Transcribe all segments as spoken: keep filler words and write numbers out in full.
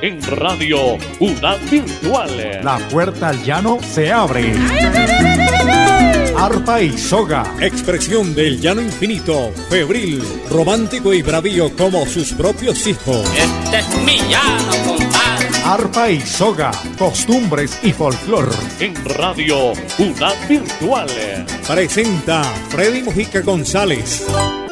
en Radio UNAD Virtual. La puerta al llano se abre. Arpa y soga. Expresión del llano infinito, febril, romántico y bravío como sus propios hijos. Este es mi llano, compadre. Arpa y soga, costumbres y folclor. En Radio UNAD Virtual. Presenta Freddy Mojica González.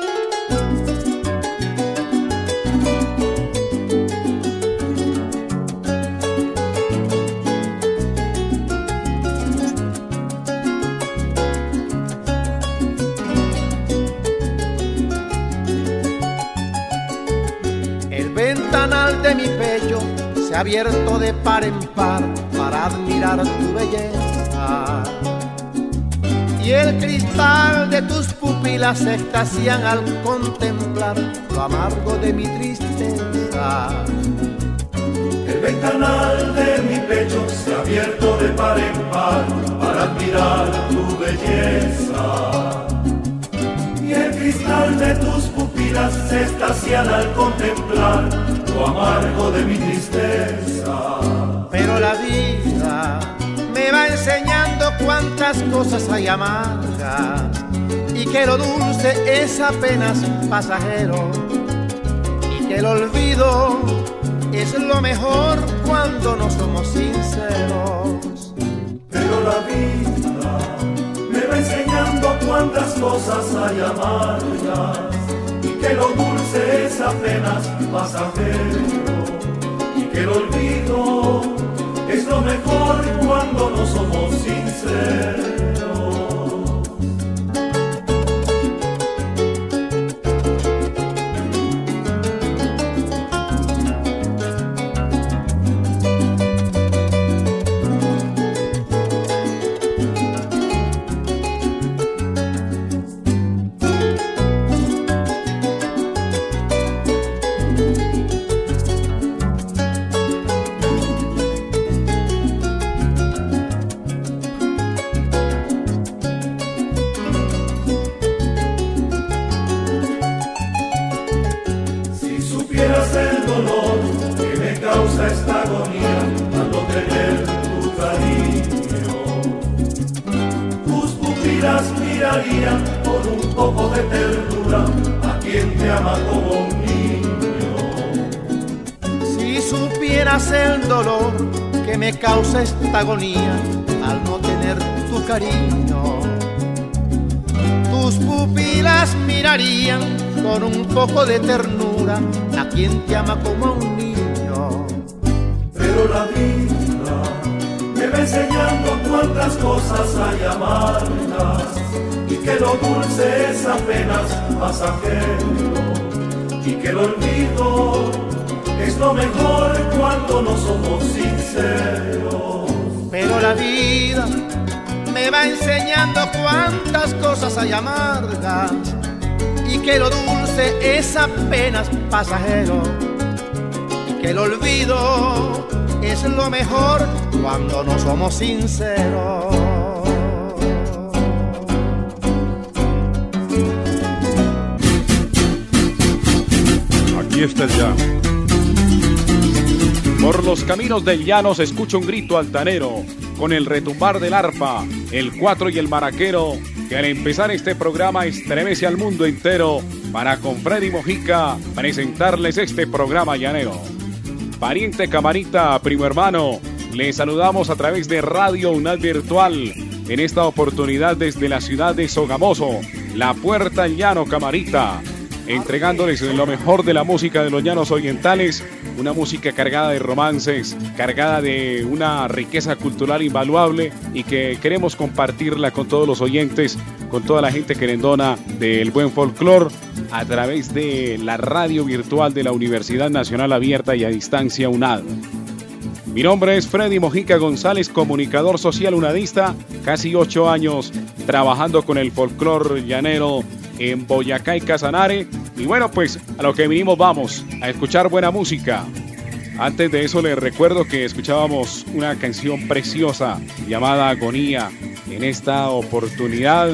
De mi pecho se ha abierto de par en par para admirar tu belleza, y el cristal de tus pupilas se extasían al contemplar lo amargo de mi tristeza. El ventanal de mi pecho se ha abierto de par en par para admirar tu belleza, y el cristal de tus pupilas se extasían al contemplar lo amargo de mi tristeza. Pero la vida me va enseñando cuántas cosas hay amargas, y que lo dulce es apenas pasajero, y que el olvido es lo mejor cuando no somos sinceros. Pero la vida me va enseñando cuántas cosas hay amargas, que lo dulce es apenas pasajero, y que el olvido es lo mejor cuando no somos sinceros. Esta agonía al no tener tu cariño, tus pupilas mirarían con un poco de ternura a quien te ama como un niño. Si supieras el dolor que me causa esta agonía al no tener tu cariño, tus pupilas mirarían con un poco de ternura a quien te ama como a un niño. Pero la vida me va enseñando cuántas cosas hay amargas, y que lo dulce es apenas pasajero, y que el olvido es lo mejor cuando no somos sinceros. Pero la vida me va enseñando cuántas cosas hay amargas, y que lo dulce es apenas pasajero, y que el olvido es lo mejor cuando no somos sinceros. Aquí está el llano. Por los caminos del llano se escucha un grito altanero, con el retumbar del arpa, el cuatro y el maraquero, que al empezar este programa estremece al mundo entero, para con Freddy Mojica presentarles este programa llanero. Pariente, camarita, primo hermano, les saludamos a través de Radio UNAD Virtual, en esta oportunidad desde la ciudad de Sogamoso, la puerta al llano, camarita, entregándoles lo mejor de la música de los llanos orientales, una música cargada de romances, cargada de una riqueza cultural invaluable, y que queremos compartirla con todos los oyentes, con toda la gente querendona del buen folclor, a través de la radio virtual de la Universidad Nacional Abierta y a Distancia UNAD. Mi nombre es Freddy Mojica González, comunicador social unadista, casi ocho años trabajando con el folclor llanero en Boyacá y Casanare. Y bueno, pues a lo que vinimos vamos, a escuchar buena música. Antes de eso les recuerdo que escuchábamos una canción preciosa llamada Agonía. En esta oportunidad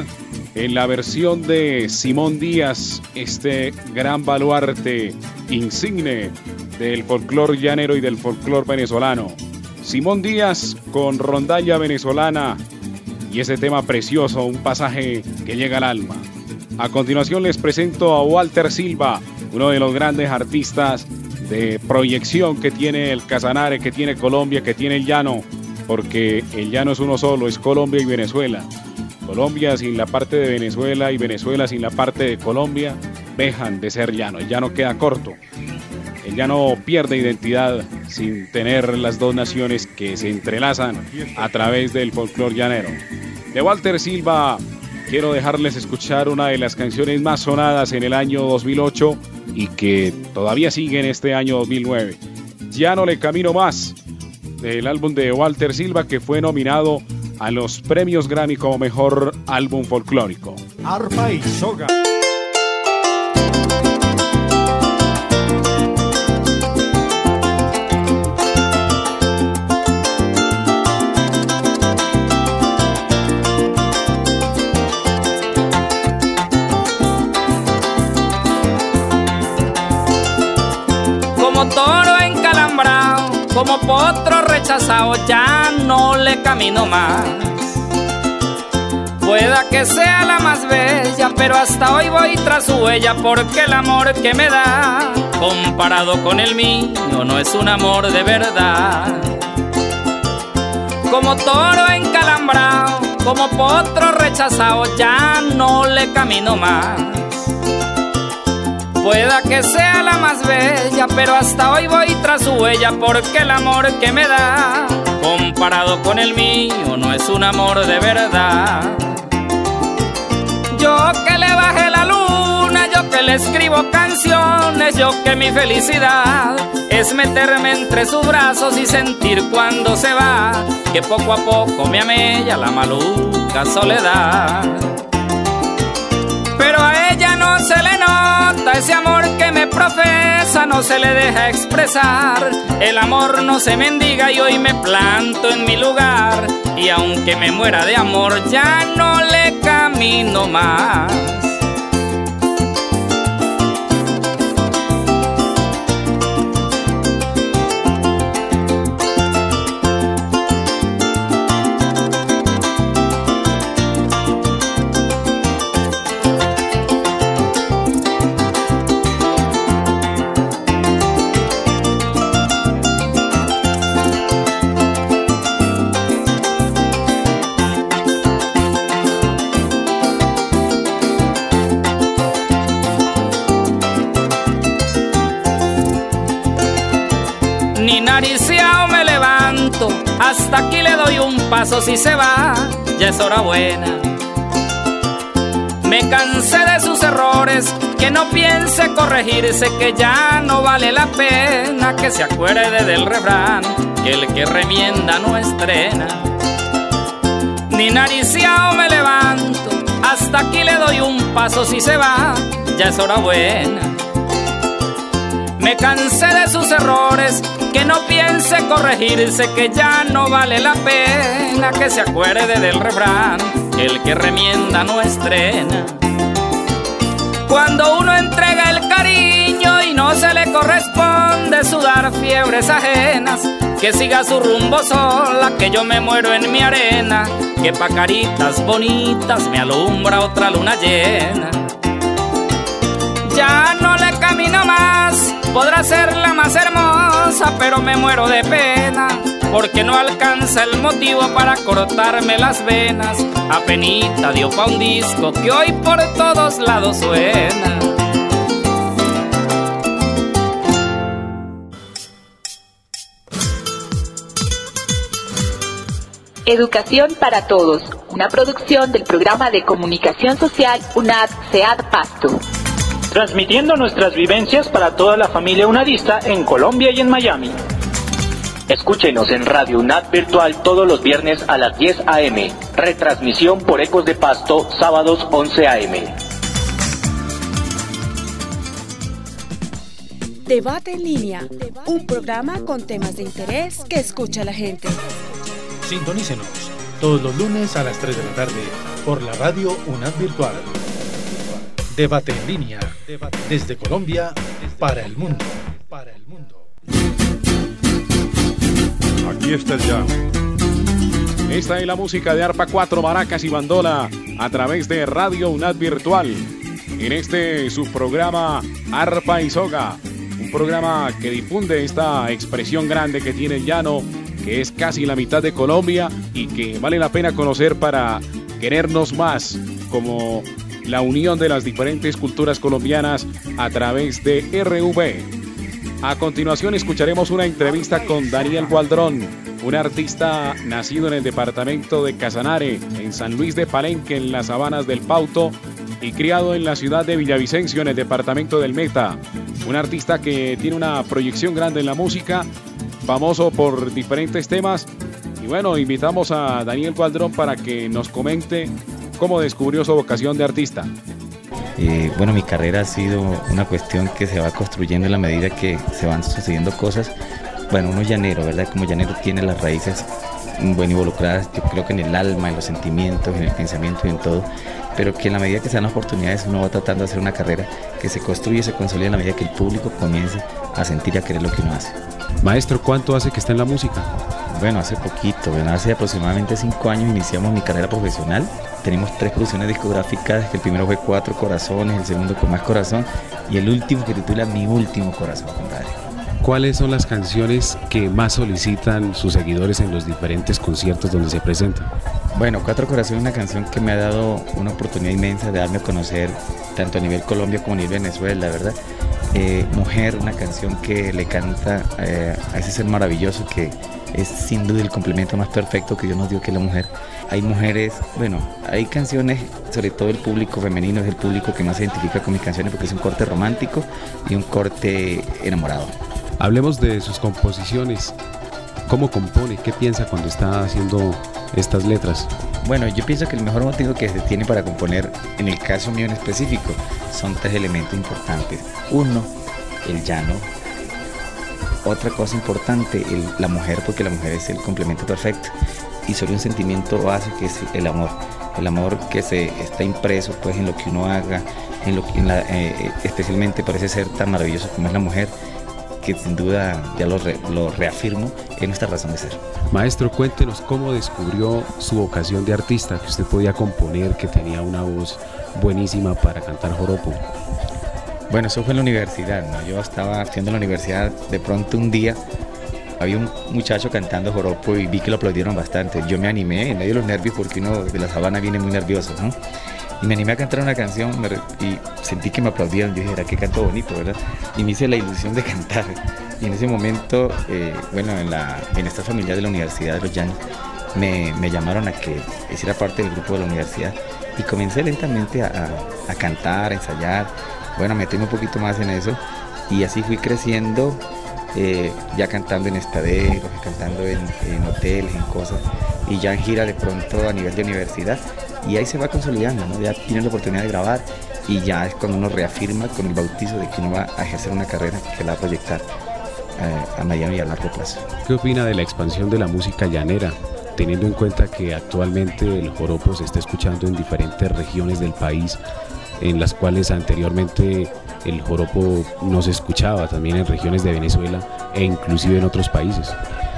en la versión de Simón Díaz, este gran baluarte insigne del folclor llanero y del folclor venezolano. Simón Díaz con rondalla venezolana y ese tema precioso, un pasaje que llega al alma. A continuación les presento a Walter Silva, uno de los grandes artistas de proyección que tiene el Casanare, que tiene Colombia, que tiene el llano, porque el llano es uno solo, es Colombia y Venezuela. Colombia sin la parte de Venezuela y Venezuela sin la parte de Colombia dejan de ser llano, el llano queda corto. El llano pierde identidad sin tener las dos naciones que se entrelazan a través del folclor llanero. De Walter Silva quiero dejarles escuchar una de las canciones más sonadas en el año dos mil ocho y que todavía sigue en este año dos mil nueve. Ya no le camino más, del álbum de Walter Silva, que fue nominado a los premios Grammy como mejor álbum folclórico. Arpa y soga. Como toro encalambrado, como potro rechazado, ya no le camino más. Pueda que sea la más bella, pero hasta hoy voy tras su huella, porque el amor que me da, comparado con el mío, no es un amor de verdad. Como toro encalambrado, como potro rechazado, ya no le camino más. Pueda que sea la más bella, pero hasta hoy voy tras su huella, porque el amor que me da, comparado con el mío, no es un amor de verdad. Yo que le bajé la luna, yo que le escribo canciones, yo que mi felicidad es meterme entre sus brazos y sentir cuando se va, que poco a poco me amella la maluca soledad. Pero a ella no se le nota ese amor que me profesa, no se le deja expresar. El amor no se mendiga y hoy me planto en mi lugar, y aunque me muera de amor ya no le camino más. Hasta aquí le doy un paso, si se va, ya es hora buena. Me cansé de sus errores, que no piense corregirse, que ya no vale la pena, que se acuerde del refrán, que el que remienda no estrena. Ni nariciao me levanto, hasta aquí le doy un paso, si se va, ya es hora buena. Me cansé de sus errores, que no piense corregirse, que ya no vale la pena, que se acuerde del refrán, que el que remienda no estrena. Cuando uno entrega el cariño y no se le corresponde sudar fiebres ajenas, que siga su rumbo sola, que yo me muero en mi arena, que pa' caritas bonitas me alumbra otra luna llena. Ya no le camino más, podrá ser la más hermosa, pero me muero de pena, porque no alcanza el motivo para cortarme las venas. Apenita dio pa' un disco que hoy por todos lados suena. Educación para Todos, una producción del programa de comunicación social UNAD SEAD Pasto. Transmitiendo nuestras vivencias para toda la familia unadista en Colombia y en Miami. Escúchenos en Radio UNAD Virtual todos los viernes a las diez a eme. Retransmisión por Ecos de Pasto, sábados once a eme. Debate en línea, un programa con temas de interés que escucha la gente. Sintonícenos todos los lunes a las tres de la tarde por la radio UNAD Virtual. Debate en línea, desde Colombia para el mundo. Aquí está el llano. Esta es la música de arpa, cuatro, maracas y bandola a través de Radio UNAD Virtual. En este subprograma Arpa y Soga, un programa que difunde esta expresión grande que tiene el llano, que es casi la mitad de Colombia y que vale la pena conocer para querernos más, como la unión de las diferentes culturas colombianas a través de R V. A continuación escucharemos una entrevista con Daniel Gualdrón, un artista nacido en el departamento de Casanare, en San Luis de Palenque, en las sabanas del Pauto, y criado en la ciudad de Villavicencio, en el departamento del Meta. Un artista que tiene una proyección grande en la música, famoso por diferentes temas. Y bueno, invitamos a Daniel Gualdrón para que nos comente cómo descubrió su vocación de artista. Eh, bueno, mi carrera ha sido una cuestión que se va construyendo en la medida que se van sucediendo cosas. Bueno, uno es llanero, ¿verdad? Como llanero tiene las raíces bueno, involucradas, yo creo que en el alma, en los sentimientos, en el pensamiento y en todo, pero que en la medida que se dan las oportunidades uno va tratando de hacer una carrera que se construye y se consolida en la medida que el público comience a sentir y a querer lo que uno hace. Maestro, ¿cuánto hace que está en la música? Bueno, hace poquito, bueno, hace aproximadamente cinco años iniciamos mi carrera profesional. Tenemos tres producciones discográficas, que el primero fue Cuatro Corazones, el segundo Con Más Corazón y el último que titula Mi Último Corazón, compadre. ¿Cuáles son las canciones que más solicitan sus seguidores en los diferentes conciertos donde se presentan? Bueno, Cuatro Corazones es una canción que me ha dado una oportunidad inmensa de darme a conocer tanto a nivel Colombia como a nivel Venezuela, ¿verdad? Eh, Mujer, una canción que le canta eh, a ese ser maravilloso que es sin duda el complemento más perfecto que Dios nos dio, que es la mujer. Hay mujeres, bueno, hay canciones, sobre todo el público femenino es el público que más se identifica con mis canciones porque es un corte romántico y un corte enamorado. Hablemos de sus composiciones. ¿Cómo compone? ¿Qué piensa cuando está haciendo estas letras? Bueno, yo pienso que el mejor motivo que se tiene para componer, en el caso mío en específico, son tres elementos importantes. Uno, el llano. Otra cosa importante, el, la mujer, porque la mujer es el complemento perfecto. Y sobre un sentimiento base que es el amor. El amor que se está impreso pues en lo que uno haga, en lo que en la, eh, especialmente por ese ser tan maravilloso como es la mujer, que sin duda, ya lo, re, lo reafirmo, es nuestra razón de ser. Maestro, cuéntenos cómo descubrió su vocación de artista, que usted podía componer, que tenía una voz buenísima para cantar joropo. Bueno, eso fue en la universidad, ¿no? Yo estaba haciendo en la universidad, de pronto un día había un muchacho cantando joropo y vi que lo aplaudieron bastante. Yo me animé, en medio de los nervios, porque uno de la sabana viene muy nervioso, ¿no? Y me animé a cantar una canción y sentí que me aplaudieron. Yo dije, era que canto bonito, ¿verdad? Y me hice la ilusión de cantar. Y en ese momento, eh, bueno, en la bienestar familiar de la Universidad de los Llanos, me, me llamaron a que hiciera parte del grupo de la universidad. Y comencé lentamente a, a, a cantar, a ensayar, bueno, a meterme un poquito más en eso. Y así fui creciendo, eh, ya cantando en estaderos, cantando en, en hoteles, en cosas. Y ya en gira de pronto a nivel de universidad. Y ahí se va consolidando, ¿no? Ya tienes la oportunidad de grabar y ya es cuando uno reafirma con el bautizo de que uno va a ejercer una carrera que la va a proyectar eh, a mediano y a largo plazo. ¿Qué opina de la expansión de la música llanera, teniendo en cuenta que actualmente el joropo se está escuchando en diferentes regiones del país, en las cuales anteriormente el joropo no se escuchaba, también en regiones de Venezuela e inclusive en otros países?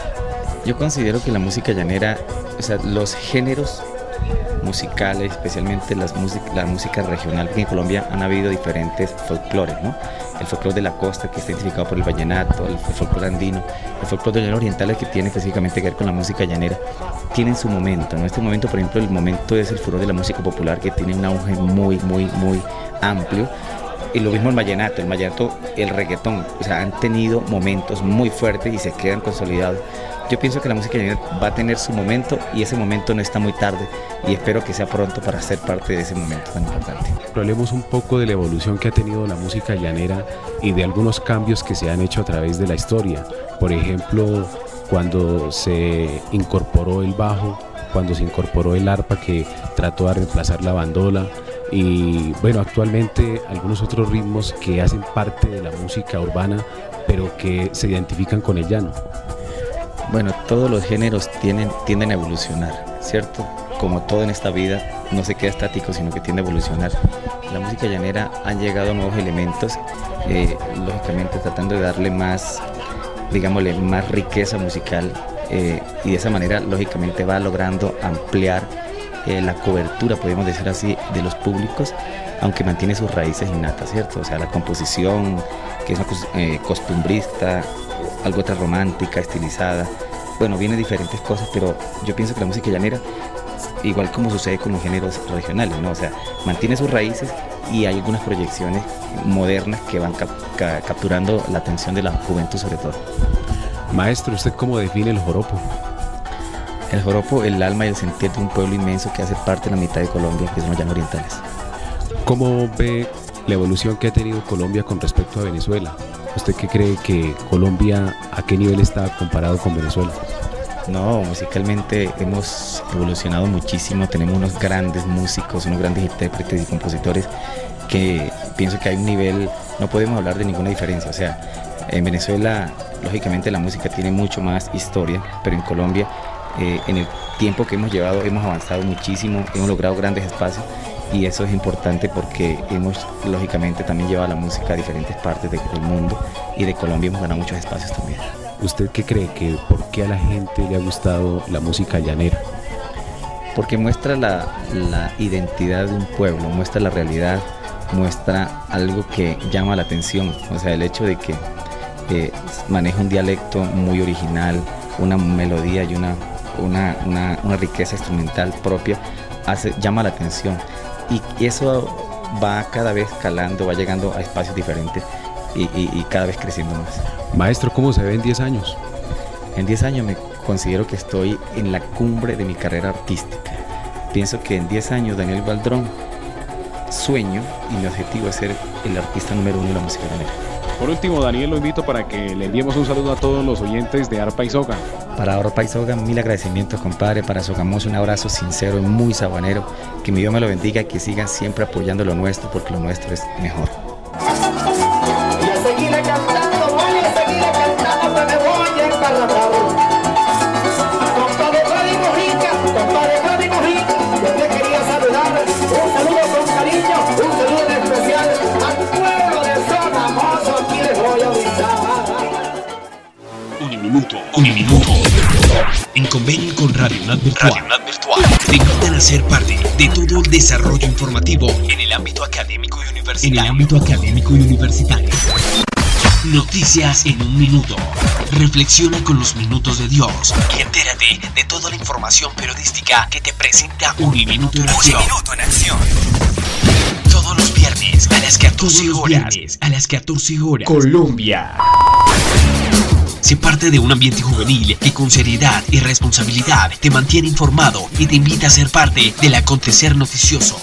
Yo considero que la música llanera, o sea, los géneros musicales, especialmente las la música regional, porque en Colombia han habido diferentes folclores, ¿no? El folclore de la costa, que está identificado por el vallenato, el folclore andino, el folclore de los orientales, que tiene específicamente que ver con la música llanera, tienen su momento, ¿no? Este momento, por ejemplo, el momento es el furor de la música popular, que tiene un auge muy, muy, muy amplio. Y lo mismo el vallenato, el vallenato, el reggaetón, o sea, han tenido momentos muy fuertes y se quedan consolidados. Yo pienso que la música llanera va a tener su momento y ese momento no está muy tarde y espero que sea pronto para ser parte de ese momento tan importante. Hablemos un poco de la evolución que ha tenido la música llanera y de algunos cambios que se han hecho a través de la historia. Por ejemplo, cuando se incorporó el bajo, cuando se incorporó el arpa, que trató de reemplazar la bandola, y bueno, actualmente algunos otros ritmos que hacen parte de la música urbana pero que se identifican con el llano. Bueno, todos los géneros tienen, tienden a evolucionar, ¿cierto? como todo en esta vida, no se queda estático, sino que tiende a evolucionar. La música llanera han llegado nuevos elementos, eh, lógicamente tratando de darle más, digámosle, más riqueza musical, eh, y de esa manera, lógicamente, va logrando ampliar eh, la cobertura, podemos decir así, de los públicos, aunque mantiene sus raíces innatas, ¿cierto? O sea, la composición, que es una eh, costumbrista, algo otra romántica, estilizada. Bueno, vienen diferentes cosas, pero yo pienso que la música llanera, igual como sucede con los géneros regionales, ¿no? O sea, mantiene sus raíces y hay algunas proyecciones modernas que van cap ca capturando la atención de la juventud sobre todo. Maestro, ¿usted cómo define el joropo? El joropo, el alma y el sentir de un pueblo inmenso que hace parte de la mitad de Colombia, que son los llanos orientales. ¿Cómo ve la evolución que ha tenido Colombia con respecto a Venezuela? ¿Usted qué cree que Colombia, a qué nivel está comparado con Venezuela? No, musicalmente hemos evolucionado muchísimo, tenemos unos grandes músicos, unos grandes intérpretes y compositores que pienso que hay un nivel, no podemos hablar de ninguna diferencia. O sea, en Venezuela, lógicamente la música tiene mucho más historia, pero en Colombia, eh, en el tiempo que hemos llevado, hemos avanzado muchísimo, hemos logrado grandes espacios. Y eso es importante porque hemos, lógicamente, también llevado la música a diferentes partes de, del mundo, y de Colombia hemos ganado muchos espacios también. ¿Usted qué cree que por qué a la gente le ha gustado la música llanera? Porque muestra la, la identidad de un pueblo, muestra la realidad, muestra algo que llama la atención. O sea, el hecho de que eh, maneja un dialecto muy original, una melodía y una, una, una, una riqueza instrumental propia, hace, llama la atención. Y eso va cada vez escalando, va llegando a espacios diferentes y, y, y cada vez creciendo más. Maestro, ¿cómo se ve en diez años? En diez años me considero que estoy en la cumbre de mi carrera artística. Pienso que en diez años Daniel Baldrón sueño y mi objetivo es ser el artista número uno de la música llanera. Por último, Daniel, lo invito para que le enviemos un saludo a todos los oyentes de Arpa y Soga. Para Arpa y Soga, mil agradecimientos, compadre. Para Sogamoso, un abrazo sincero y muy sabanero. Que mi Dios me lo bendiga y que sigan siempre apoyando lo nuestro, porque lo nuestro es mejor. Y a seguirle cantando, voy a seguirle cantando, que me voy a emparramar. Compadre Freddy Mojica, compadre Freddy Mojica, yo te quería saludar. Un saludo con cariño, un saludo en especial al pueblo de Sogamoso, aquí les voy a brindar. Un minuto, un minuto. En convenio con Radio Unad Virtual, Radio Unad Virtual te invitan a ser parte de todo el desarrollo informativo en el ámbito académico y universitario. En el ámbito académico y universitario. Noticias en un minuto. Reflexiona con los minutos de Dios y entérate de toda la información periodística que te presenta Un Minuto en Acción. Un Minuto en Acción. Todos los viernes a las catorce horas. A las catorce horas. Colombia. Sé parte de un ambiente juvenil que con seriedad y responsabilidad te mantiene informado y te invita a ser parte del acontecer noticioso.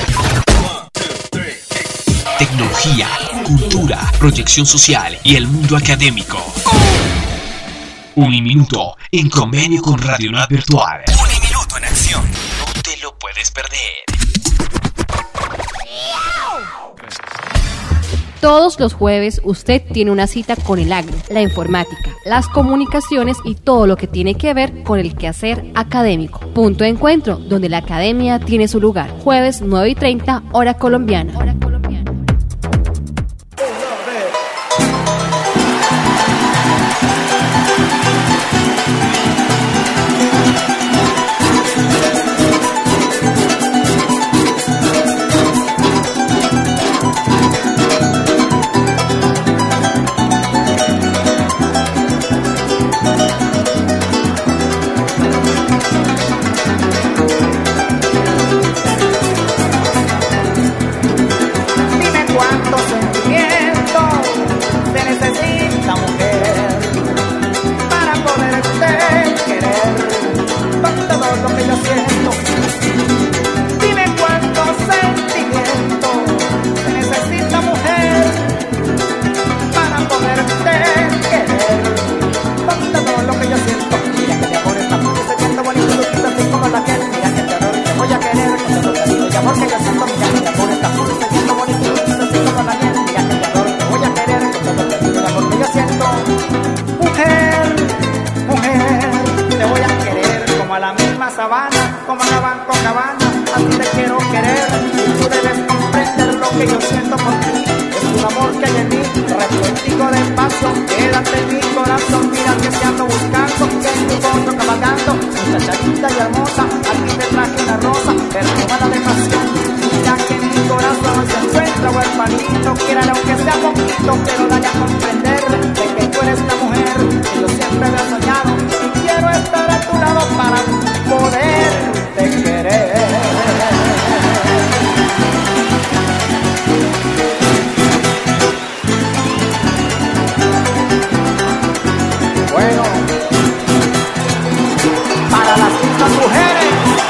Tecnología, cultura, proyección social y el mundo académico. Un minuto en convenio con Radio Unad Virtual. Un minuto en acción. No te lo puedes perder. Todos los jueves usted tiene una cita con el agro, la informática, las comunicaciones y todo lo que tiene que ver con el quehacer académico. Punto de encuentro, donde la academia tiene su lugar. Jueves nueve y treinta, hora colombiana. Hora colombiana. Sabana. como Gabán con Gabana, así te quiero querer y tú debes comprender lo que yo siento por ti. Es un amor que hay en mí, repentico de pasión, quédate en mi corazón, mira que te ando buscando, que en tu fondo cabalgando, muchacha linda y hermosa, aquí te traje una rosa, perfumada de pasión, mira que en mi corazón se encuentra huerfanito, quiérale aunque sea poquito, pero dale a comprender de que tú eres la mujer que yo siempre había soñado y quiero estar a tu lado para poderte querer. Bueno, para las mismas mujeres.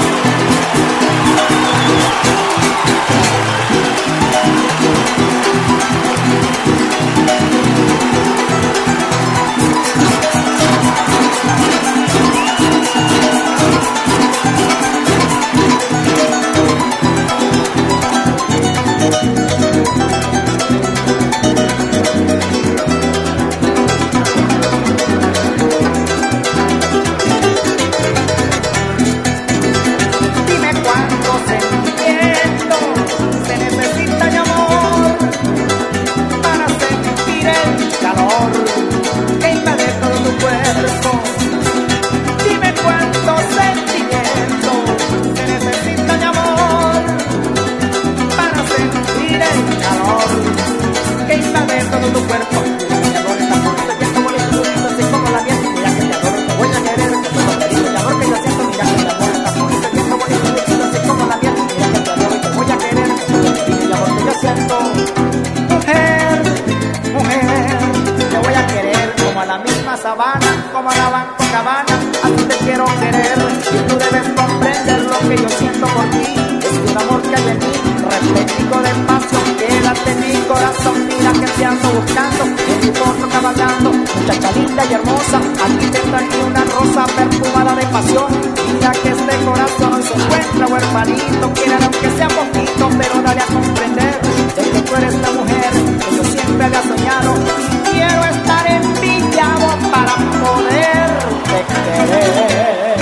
Sabana, como Gabán con Gabana, así te quiero querer y tú debes comprender lo que yo siento por ti. Es un amor que hay en mí, replético de pasión, quédate en mi corazón, mira que te ando buscando, en mi fondo cabalgando, muchacha linda y hermosa, aquí te traje una rosa perfumada de pasión, mira que este corazón se encuentra huerfanito, quiere aunque sea poquito, pero dale a comprender de que tú eres la mujer que yo siempre había soñado y quiero estar en Villavo para poderte querer.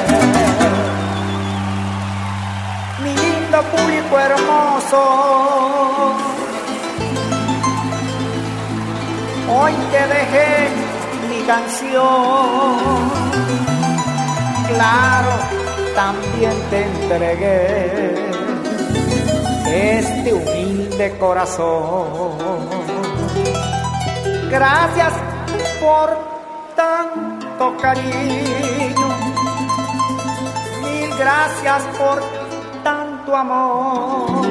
Mi lindo público hermoso, hoy te dejé mi canción, claro, también te entregué este humilde corazón. Gracias por tanto cariño, mil gracias por tanto amor.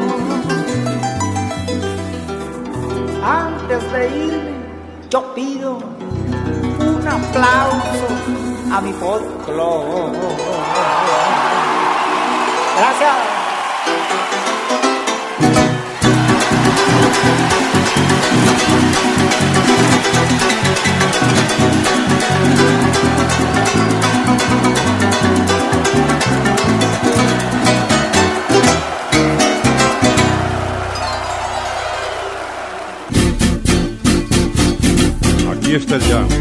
Antes de irme, yo pido un aplauso a mi folclore. Gracias. Aquí está el llano.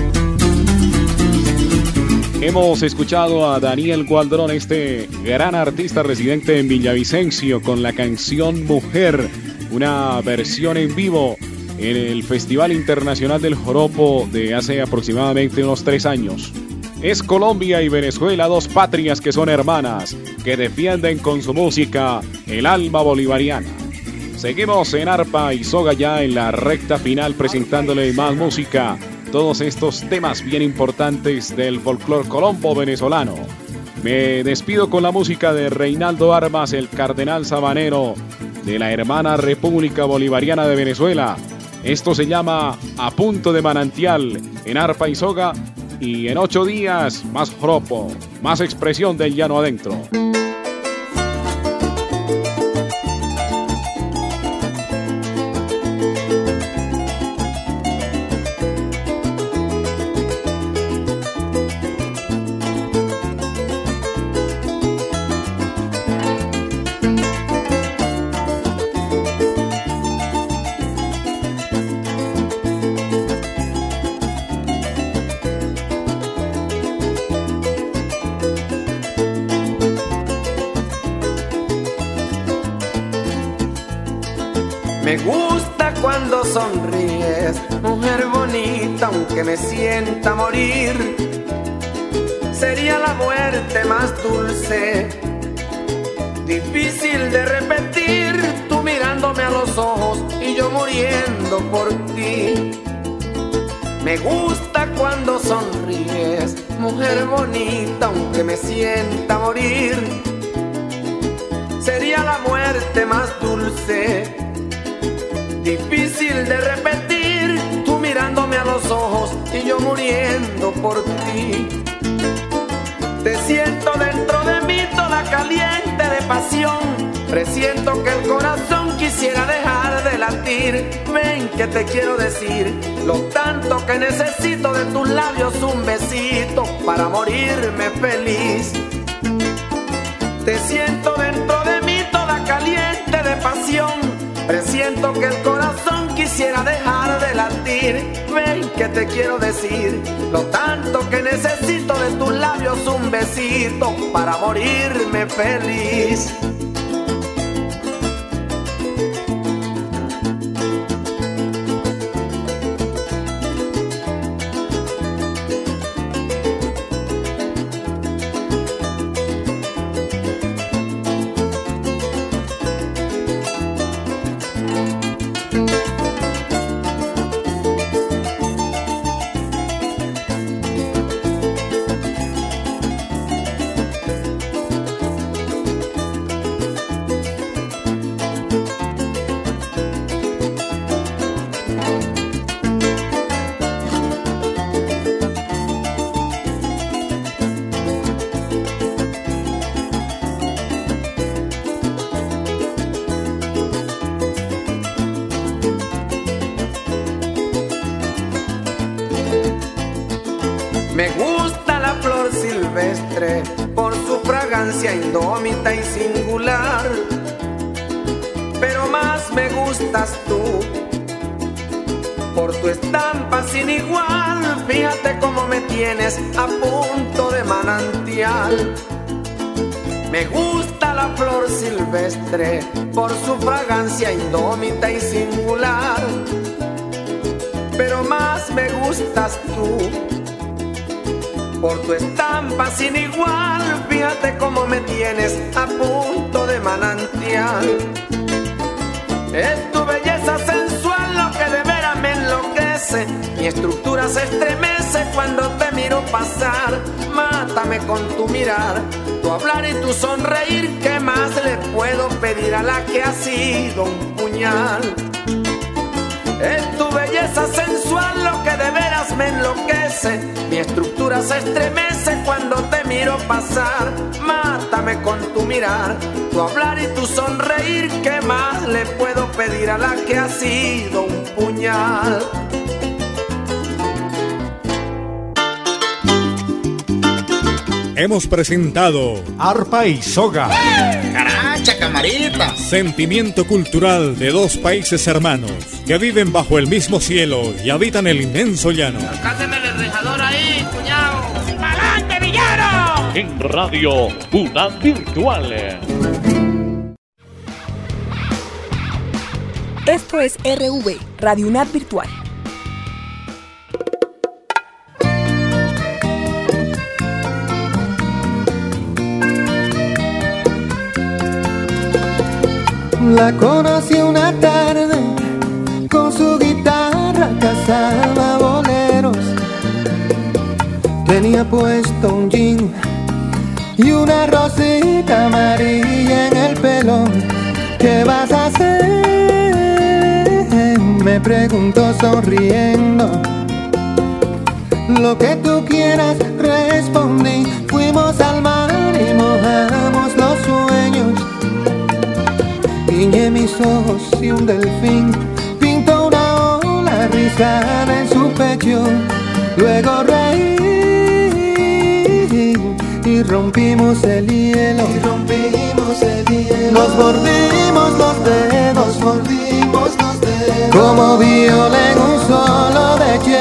Hemos escuchado a Daniel Gualdrón, este gran artista residente en Villavicencio, con la canción Mujer, una versión en vivo en el Festival Internacional del Joropo de hace aproximadamente unos tres años. Es Colombia y Venezuela, dos patrias que son hermanas, que defienden con su música el alma bolivariana. Seguimos en arpa y soga ya en la recta final presentándole más música, todos estos temas bien importantes del folclore colombo venezolano. Me despido con la música de Reinaldo Armas, el cardenal sabanero de la hermana República Bolivariana de Venezuela. Esto se llama A Punto de Manantial en arpa y soga, y en ocho días más joropo, más expresión del llano adentro. Me gusta cuando sonríes, mujer bonita, aunque me sienta morir. Sería la muerte más dulce, difícil de repetir, tú mirándome a los ojos y yo muriendo por ti. Me gusta cuando sonríes, mujer bonita, aunque me sienta morir. Sería la muerte más dulce, difícil de repetir, tú mirándome a los ojos y yo muriendo por ti. Te siento dentro de mí toda caliente de pasión, presiento que el corazón quisiera dejar de latir. Ven que te quiero decir lo tanto que necesito de tus labios, un besito para morirme feliz. Te siento dentro de mí toda caliente de pasión, presiento que el corazón quisiera dejar de latir. Ven que te quiero decir lo tanto que necesito de tus labios, un besito para morirme feliz. Me gusta la flor silvestre por su fragancia indómita y singular, pero más me gustas tú por tu estampa sin igual. Fíjate cómo me tienes a punto de manantial. Me gusta la flor silvestre por su fragancia indómita y singular, pero más me gustas tú por tu estampa sin igual. Fíjate cómo me tienes a punto de manantial. Es tu belleza sensual lo que de veras me enloquece. Mi estructura se estremece cuando te miro pasar. Mátame con tu mirar, tu hablar y tu sonreír. ¿Qué más le puedo pedir a la que ha sido un puñal? Es tu belleza sensual lo que de veras me enloquece. Mi estructura se estremece cuando te miro pasar. Mátame con tu mirar, tu hablar y tu sonreír. ¿Qué más le puedo pedir a la que ha sido un puñal? Hemos presentado Arpa y Soga. ¡Caracha, camarita! Sentimiento cultural de dos países hermanos que viven bajo el mismo cielo y habitan el inmenso llano. ¡Alcánceme el rejador ahí, cuñado! ¡Pa'lante, villano! En Radio UNAD Virtual. Esto es R V, Radio UNAD Virtual. La conocí una tarde, con su guitarra cazaba boleros. Tenía puesto un jean y una rosita amarilla en el pelo. ¿Qué vas a hacer?, me preguntó sonriendo. Lo que tú quieras, respondí. Fuimos al mar y mojamos los sueños. Guiñé mis ojos y un delfín pintó una ola rizada en su pecho. Luego reí y rompimos el hielo. Y rompimos el hielo. Nos mordimos los dedos, mordimos los dedos, como viola en un solo de hielo.